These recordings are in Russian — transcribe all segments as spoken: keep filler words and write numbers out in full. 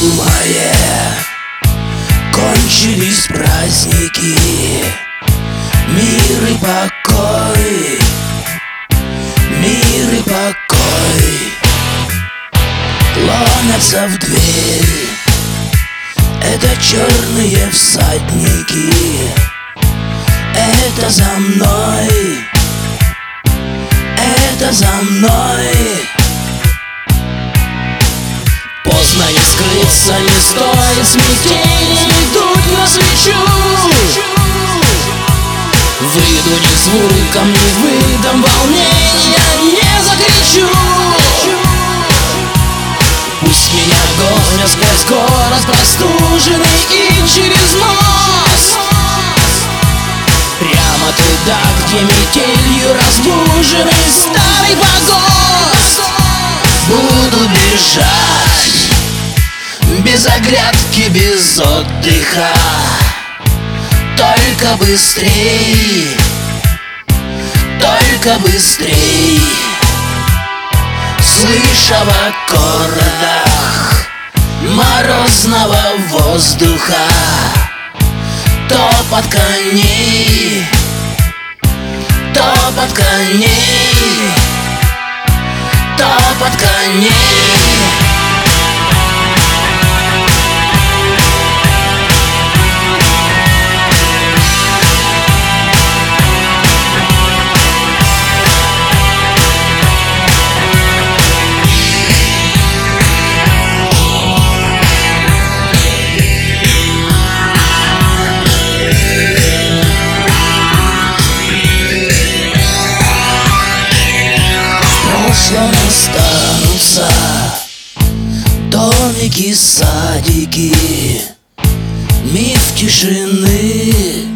думая, кончились праздники, мир и покой, мир и покой ломятся в дверь. Это черные всадники, это за мной, это за мной. Поздно не скрыться, не стоит смятения, идут на свечу. Выйду не звуком, не выдам волнения, не закричу. Пусть меня гонят сквозь город простуженный и через мост, прямо туда, где метелью разбуженный старый погост. Буду бежать без оглядки, без отдыха, только быстрей, только быстрей. Слыша в аккордах морозного воздуха топот коней, топот коней, топот коней. Останутся домики, садики, миф тишины,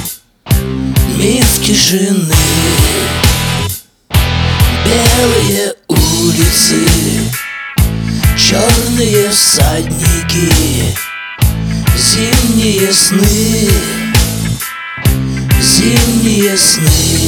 миф тишины. Белые улицы, черные всадники, зимние сны, зимние сны.